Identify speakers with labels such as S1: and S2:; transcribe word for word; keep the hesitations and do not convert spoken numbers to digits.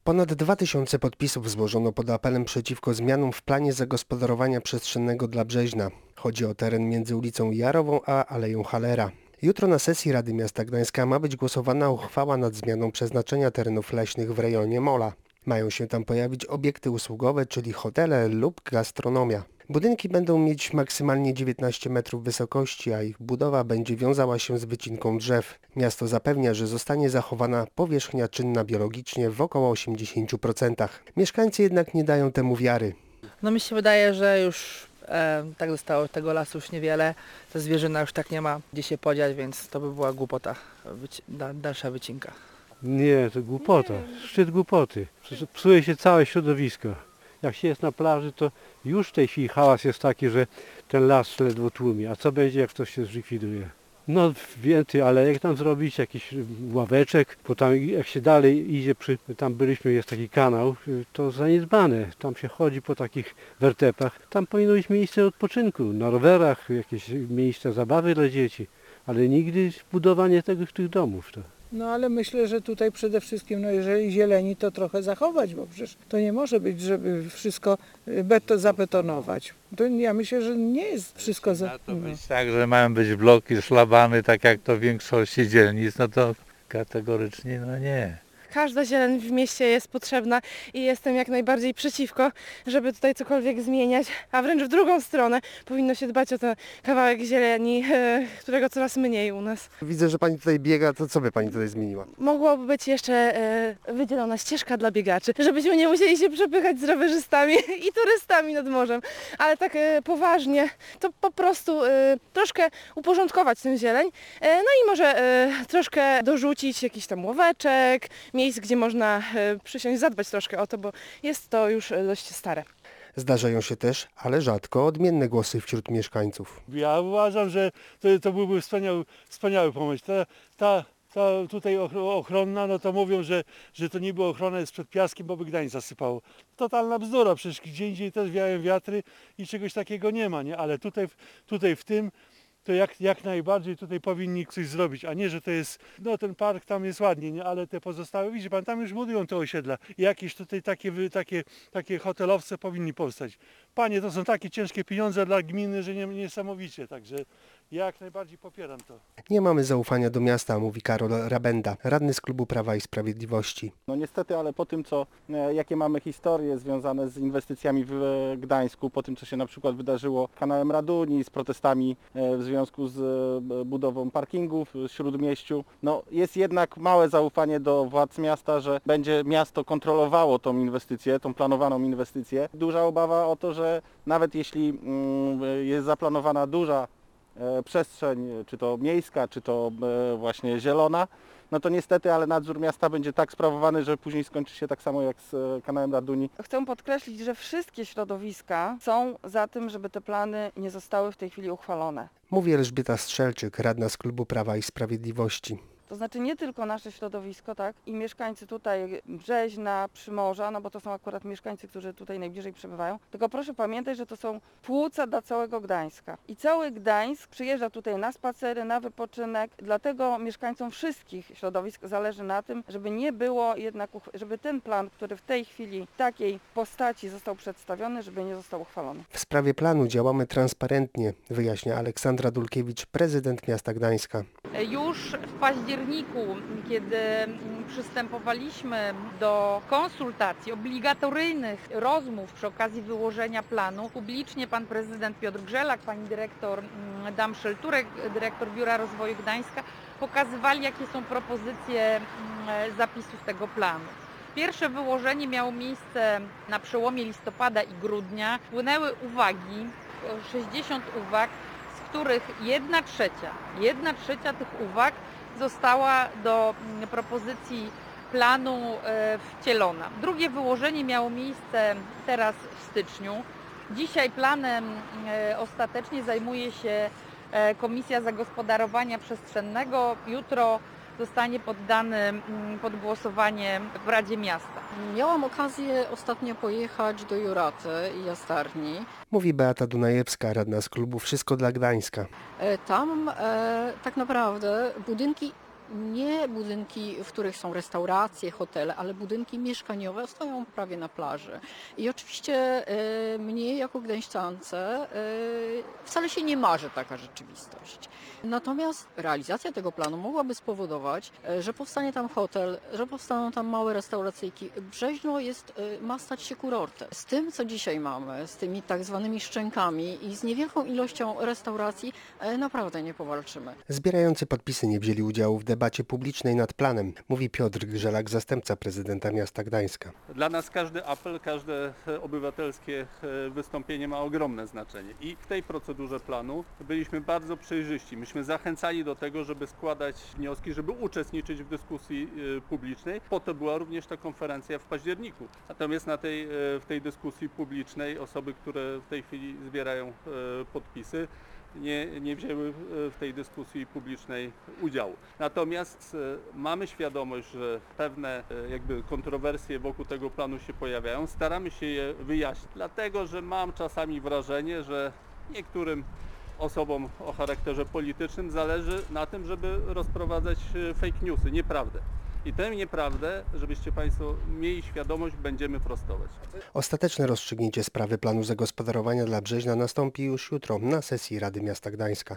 S1: Ponad dwa tysiące podpisów złożono pod apelem przeciwko zmianom w planie zagospodarowania przestrzennego dla Brzeźna. Chodzi o teren między ulicą Jarową a Aleją Hallera. Jutro na sesji Rady Miasta Gdańska ma być głosowana uchwała nad zmianą przeznaczenia terenów leśnych w rejonie Mola. Mają się tam pojawić obiekty usługowe, czyli hotele lub gastronomia. Budynki będą mieć maksymalnie dziewiętnaście metrów wysokości, a ich budowa będzie wiązała się z wycinką drzew. Miasto zapewnia, że zostanie zachowana powierzchnia czynna biologicznie w około osiemdziesięciu procentach. Mieszkańcy jednak nie dają temu wiary.
S2: No mi się wydaje, że już e, tak zostało tego lasu już niewiele. Ta zwierzyna już tak nie ma gdzie się podziać, więc to by była głupota, wyci- da, dalsza wycinka.
S3: Nie, to głupota, szczyt głupoty. Psuje się całe środowisko. Jak się jest na plaży, to już w tej chwili hałas jest taki, że ten las ledwo tłumi. A co będzie, jak ktoś się zlikwiduje? No więcej alejek tam zrobić, jakiś ławeczek, bo tam jak się dalej idzie, przy, tam byliśmy, jest taki kanał, to zaniedbane. Tam się chodzi po takich wertepach. Tam powinno być miejsce odpoczynku, na rowerach, jakieś miejsca zabawy dla dzieci, ale nigdy budowanie tego, tych domów. To.
S4: No ale myślę, że tutaj przede wszystkim, no jeżeli zieleni, to trochę zachować, bo przecież to nie może być, żeby wszystko beto, zabetonować. To ja myślę, że nie jest wszystko za...
S5: Ma to
S4: no.
S5: być tak, że mają być bloki szlabany, tak jak to w większości dzielnic, no to kategorycznie no nie.
S6: Każda zieleń w mieście jest potrzebna i jestem jak najbardziej przeciwko, żeby tutaj cokolwiek zmieniać, a wręcz w drugą stronę powinno się dbać o ten kawałek zieleni, e, którego coraz mniej u nas.
S1: Widzę, że pani tutaj biega, to co by pani tutaj zmieniła?
S6: Mogłoby być jeszcze e, wydzielona ścieżka dla biegaczy, żebyśmy nie musieli się przepychać z rowerzystami i turystami nad morzem, ale tak e, poważnie, to po prostu e, troszkę uporządkować tę zieleń, e, no i może e, troszkę dorzucić jakiś tam ławeczek, miejsc, gdzie można e, przysiąść, zadbać troszkę o to, bo jest to już e, dość stare.
S1: Zdarzają się też, ale rzadko, odmienne głosy wśród mieszkańców.
S7: Ja uważam, że to, to byłby wspaniały, wspaniały pomysł. Ta, ta, ta tutaj ochronna, no to mówią, że, że to niby ochrona jest przed piaskiem, bo by Gdańsk zasypało. Totalna bzdura, przecież gdzie indziej też wiają wiatry i czegoś takiego nie ma, nie? Ale tutaj, tutaj w tym to jak, jak najbardziej tutaj powinni coś zrobić, a nie, że to jest, no ten park tam jest ładnie, nie? Ale te pozostałe, widzi pan, tam już budują te osiedla i jakieś tutaj takie, takie, takie hotelowce powinni powstać. Panie, to są takie ciężkie pieniądze dla gminy, że nie, niesamowicie, także jak najbardziej popieram to.
S1: Nie mamy zaufania do miasta, mówi Karol Rabenda, radny z klubu Prawa i Sprawiedliwości.
S8: No niestety, ale po tym, co, e, jakie mamy historie związane z inwestycjami w e, Gdańsku, po tym, co się na przykład wydarzyło kanałem Raduni, z protestami e, w związku z e, budową parkingów w Śródmieściu, no jest jednak małe zaufanie do władz miasta, że będzie miasto kontrolowało tą inwestycję, tą planowaną inwestycję. Duża obawa o to, że nawet jeśli mm, jest zaplanowana duża przestrzeń, czy to miejska, czy to właśnie zielona, no to niestety, ale nadzór miasta będzie tak sprawowany, że później skończy się tak samo jak z kanałem Raduni.
S9: Chcę podkreślić, że wszystkie środowiska są za tym, żeby te plany nie zostały w tej chwili uchwalone.
S1: Mówi Elżbieta Strzelczyk, radna z klubu Prawa i Sprawiedliwości.
S9: To znaczy nie tylko nasze środowisko, tak, i mieszkańcy tutaj Brzeźna, Przymorza, no bo to są akurat mieszkańcy, którzy tutaj najbliżej przebywają, tylko proszę pamiętać, że to są płuca dla całego Gdańska. I cały Gdańsk przyjeżdża tutaj na spacery, na wypoczynek, dlatego mieszkańcom wszystkich środowisk zależy na tym, żeby nie było jednak, żeby ten plan, który w tej chwili w takiej postaci został przedstawiony, żeby nie został uchwalony.
S1: W sprawie planu działamy transparentnie, wyjaśnia Aleksandra Dulkiewicz, prezydent miasta Gdańska.
S10: Już w październiku, kiedy przystępowaliśmy do konsultacji, obligatoryjnych rozmów przy okazji wyłożenia planu, publicznie pan prezydent Piotr Grzelak, pani dyrektor Dam Szelturek, dyrektor Biura Rozwoju Gdańska pokazywali, jakie są propozycje zapisów tego planu. Pierwsze wyłożenie miało miejsce na przełomie listopada i grudnia. Wpłynęły uwagi, sześćdziesiąt uwag, z których jedna trzecia, jedna trzecia tych uwag została do propozycji planu wcielona. Drugie wyłożenie miało miejsce teraz w styczniu. Dzisiaj planem ostatecznie zajmuje się Komisja Zagospodarowania Przestrzennego. Jutro zostanie poddany pod głosowanie w Radzie Miasta.
S11: Miałam okazję ostatnio pojechać do Juraty i Jastarni.
S1: Mówi Beata Dunajewska, radna z klubu Wszystko dla Gdańska.
S11: Tam e, tak naprawdę budynki Nie budynki, w których są restauracje, hotele, ale budynki mieszkaniowe stoją prawie na plaży. I oczywiście e, mnie jako gdańszczance e, wcale się nie marzy taka rzeczywistość. Natomiast realizacja tego planu mogłaby spowodować, e, że powstanie tam hotel, że powstaną tam małe restauracyjki. Brzeźno jest, e, ma stać się kurortem. Z tym, co dzisiaj mamy, z tymi tak zwanymi szczękami i z niewielką ilością restauracji e, naprawdę nie powalczymy.
S1: Zbierający podpisy nie wzięli udziału w debacie publicznej nad planem, mówi Piotr Grzelak, zastępca prezydenta miasta Gdańska.
S12: Dla nas każdy apel, każde obywatelskie wystąpienie ma ogromne znaczenie i w tej procedurze planu byliśmy bardzo przejrzyści. Myśmy zachęcali do tego, żeby składać wnioski, żeby uczestniczyć w dyskusji publicznej. Po to była również ta konferencja w październiku. Natomiast na tej, w tej dyskusji publicznej osoby, które w tej chwili zbierają podpisy, Nie, nie wzięły w tej dyskusji publicznej udziału. Natomiast mamy świadomość, że pewne jakby kontrowersje wokół tego planu się pojawiają. Staramy się je wyjaśnić, dlatego że mam czasami wrażenie, że niektórym osobom o charakterze politycznym zależy na tym, żeby rozprowadzać fake newsy, nieprawdę. I tę nieprawdę, żebyście Państwo mieli świadomość, będziemy prostować.
S1: Ostateczne rozstrzygnięcie sprawy planu zagospodarowania dla Brzeźna nastąpi już jutro na sesji Rady Miasta Gdańska.